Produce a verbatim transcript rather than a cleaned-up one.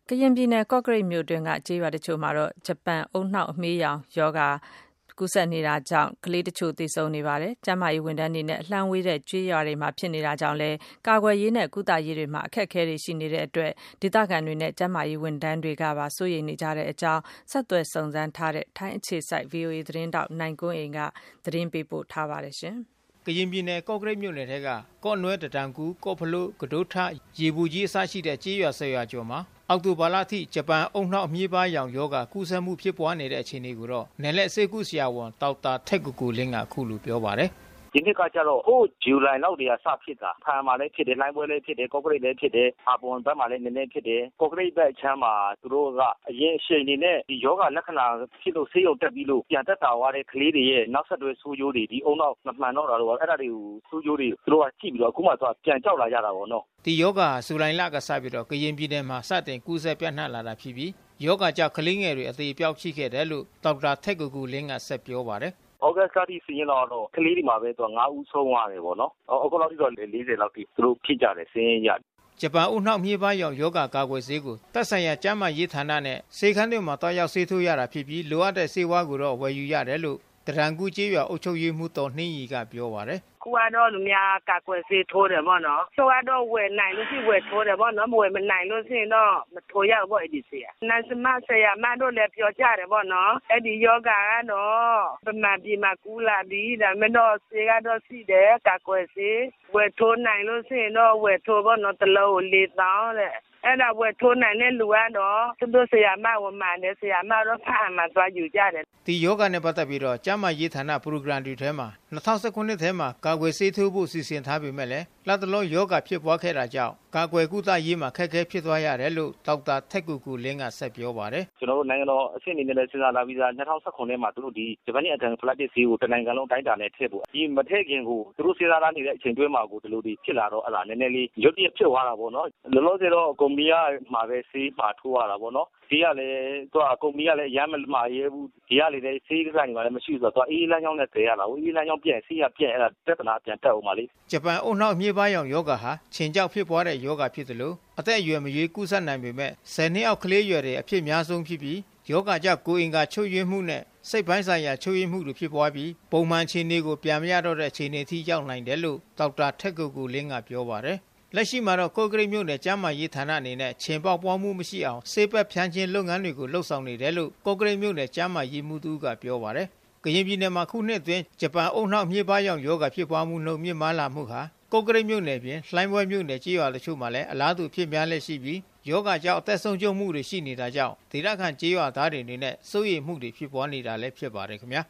ကရင်ပြည်နယ်ကော့ကရိတ်မြို့တွင်းကကျေးရွာတချို့မှာတော့ဂျပန်အုတ်နှောက်အမေးရောင်ရောဂါကူးစက်နေတာကြောင့်ကလေးတချို့သေဆုံးနေပါတယ်။ကျန်းမာရေးဝန်ထမ်းတွေနဲ့အလှမ်းဝေးတဲ့ကျေးရွာတွေမှာဖြစ်နေတာကြောင့်လည်းကာကွယ်ရေးနဲ့ကုသရေးတွေမှာအခက်အခဲတွေရှိနေတဲ့အတွက်ဒေသခံတွေနဲ့ကျန်းမာရေးဝန်ထမ်းတွေကပါစိုးရိမ်နေကြတဲ့အကြောင်းဆက်သွယ်စုံစမ်းထားတဲ့ထိုင်းအခြေစိုက် ဗွီအိုအေ သတင်းတောက်နိုင်ကွန်းအိမ်ကသတင်းပေးပို့ထားပါတယ်ရှင်။ကရင်ပြည်နယ်ကော့ကရိတ်မြို့နယ်ထဲကကော့နွဲတတန်ကူကော့ဖလို့ကဒိုးထရေဘူးကြီးအစရှိတဲ့ကျေးရွာဆယ်ရွာကျော်မှာအောက်တိုဘာလအထိဂျပန်အုတ်နှောက်အမြေးပါးရောင်ရောဂါကူးစက်မှုဖြစ်ပွားနေတဲ့အခြေအနေကိုတော့နယ်လက်ဆေးကုဆရာဝန်ဒေါက်တာထက်ကူကူလင်းကအခုလိုပြောပါတယ်ဒီနှစ်ကကျတော့ဟိုဇူလိုင်လောက်တည်းကစဖြစ်တာဖန်မှာလည်းဖြစ်တယ်လိုင်းပွဲလည်းဖြစ်တယ်ကော့ကရိတ်လည်းဖြစ်တယ်အာပွန်ဘက်မှာလည်းနည်းနည်းဖြစ်တယ်ကော့ကရိတ်ဘက်ချမ်းမှာသူတို့ကအရင်အချိန်နေနဲ့ဒီယောဂလက္ခဏာဖြစ်လို့ဆေးရုံတက်ပြီးလို့ပြန်တက်တာသွားတဲ့ကလေးတွေရဲ့နောက်ဆက်တွဲဆိုးကျိုးတွေဒီအုံနောက်မမှန်တော့တာတော့အဲ့ဒါတွေကိုဆိုးကျိုးတွေသူတို့ကကြည့်ပြီးတော့အခုမှသူကပြန်ကြောက်လာကြတာပေါ့နော်ဒီယောဂဇူလိုင်လကစပြီးတော့ကရင်ပြည်နယ်မှာစတင်ကူးစက်ပြန့်နှံ့လာတာဖြစ်ပြီးယောဂကြောင့်ကလေးငယ်တွေအသေးပြောက်ရှိခဲ့တယ်လို့ဒေါက်တာထက်ကူကူလင်းကဆက်ပြောပါတယ်ဩဂတ်စ်ကတိစီရင်တော့ကလေးတွေမှာပဲသူကငါးဦးဆုံးသွားတယ်ပေါ့နော်အခုလောက်ထိတော့လေးဆယ်လောက်ထိသူတို့ဖြစ်ကြတယ်စင်းရဂျပန်အုတ်နှောက်မြေပါးရောင်ယောဂါကာကွယ်ဆေးကိုသက်ဆိုင်ရာကျန်းမာရေးဌာနနဲ့ဆေးခန်းတွေမှာတောက်ရောက်ဆေးထိုးရတာဖြစ်ပြီးလိုအပ်တဲ့ဆေးဝါးကိုတော့ဝယ်ယူရတယ်လို့တရန်ကူကျေးရွာအုပ်ချုပ်ရေးမှူးတော်နှင်းရီကပြောပါတယ်ခုကတော့လူများကာကွယ်ဆေးထိုးတယ်ပေါ့နော်ချို့ကတော့ဝယ်နိုင်လို့ရှိဝယ်ထိုးတယ်ပေါ့နော်မဝယ်မနိုင်လို့ရှိရင်တော့မထိုးရဘူးအဲ့ဒီဆေးอ่ะနတ်စမဆရာမတို့လည်းပြောကြတယ်ပေါ့နော်အဲ့ဒီယောဂါကတော့ပမာဒီမှာကူလာပြီးဒါမဲ့တော့ဆေးကတော့ရှိတယ်ကာကွယ်ဆေးဝယ်ထိုးနိုင်လို့ရှိရင်တော့ဝယ်ထိုးပေါ့နော်တလုံးလေးတောင်းတဲ့အဲ့ဒါဝယ်ထိုးနိုင်တဲ့လူကတော့သူတို့ဆရာမဝန်မှန်တယ်ဆရာမတော့ဖမ်းမှသွားယူကြတယ်ဒီယောဂနဲ့ပတ်သက်ပြီးတော့ကျန်းမာရေးဌာနပရိုဂရမ်တွေထဲမှာ၂၀၁၉ခုနှစ်ထဲမှာကာကွယ်ဆေးထိုးဖို့စီစဉ်ထားပေမဲ့လည်းလက်တလုံးယောဂဖြစ်ပွားခဲ့တာကြောင့်ကာကွယ်ကုသရေးမှာခက်ခဲဖြစ်သွားရတယ်လို့ဒေါက်တာထက်ကူကူလင်းကဆက်ပြောပါတယ်ကျွန်တော်တို့နိုင်ငံတော်အဆင့်အနေနဲ့လည်းစဉ်းစားလာပြီးသား၂၀၁၉ထဲမှာသူတို့ဒီဂျပန်ရဲ့အတန်ဖလက်တစ်ဆေးကိုတနိုင်ငံလုံးတိုင်းတာနဲ့ထည့်ဖို့ဒီမထည့်ခင်ကိုသူတို့စဉ်းစားလာနေတဲ့အချိန်တွင်းမှာကိုဒီလိုဒီဖြစ်လာတော့အဲ့ဒါနည်းနည်းလေးရုပ်တရက်ဖြစ်သွားတာပေါ့နော်လောလောဆယ်တော့ကုမ္ပဏီကမှာပဲဆေးပါထိုးရတာပေါ့နော်ဒီကလည်းသူကကုမ္ပဏီကလည်းရမ်းမမှာရဲဘူးဒီကလည်းဆေးကစားနေပါလည်းမရှိဘူးဆိုတော့သူအေးလမ်းကြောင်းနဲ့တည်ရတာအေးလမ်းကြောင်းပြည့်ဆေးရပြည့်အဲ့ဒါတက်တနာပြန်တက်အောင်ပါလေဂျပန်အုတ်နှောက်မြေပါးရောင်ယောဂါဟာခြင်ကြောက်ဖြစ်ပွားတဲ့ယောဂါဖြစ်တယ်လို့အသက်အရွယ်မရွေးကူးစက်နိုင်ပေမဲ့ဆယ်နှစ်အောက်ကလေးရွယ်တွေအဖြစ်များဆုံးဖြစ်ပြီးယောဂါကြောင့်ကိုယ်အင်္ဂါချုပ်ယွင်းမှုနဲ့စိတ်ပိုင်းဆိုင်ရာချုပ်ယွင်းမှုတွေဖြစ်ပွားပြီးပုံမှန်ခြေနေကိုပြန်မရတော့တဲ့ခြေနေထိရောက်နိုင်တယ်လို့ဒေါက်တာထက်ကူကူလင်းကပြောပါတယ်လက်ရှိမှာတော့ကော့ကရိတ်မြို့နယ်ကျန်းမာရေးဌာနအနေနဲ့ခြင်ပေါက်ပွားမှုမရှိအောင်ဆေးပတ်ဖြန်းခြင်းလုပ်ငန်းတွေကိုလှုပ်ဆောင်နေတယ်လို့ကော့ကရိတ်မြို့နယ်ကျန်းမာရေးမှူးသူကပြောပါတယ်ကရင်ပြည်နယ်မှာခုနှစ်အတွင်းဂျပန်အုတ်နှောက်မြေပါးရောင်ယောဂါဖြစ်ပွားမှုနှုန်းမြင့်မားလာမှုဟာကော့ကရိတ်မြို့နယ်ပြင်လှိုင်းဘွဲမြို့နယ်ကျေးရွာတချို့မှာလည်းအလားတူဖြစ်များလက်ရှိပြီးယောဂါကြောင့်အသက်ဆုံးရှုံးမှုတွေရှိနေတာကြောင့်ဒေသခံကျေးရွာသားတွေအနေနဲ့စိုးရိမ်မှုတွေဖြစ်ပွားနေတာလည်းဖြစ်ပါတယ်ခင်ဗျာ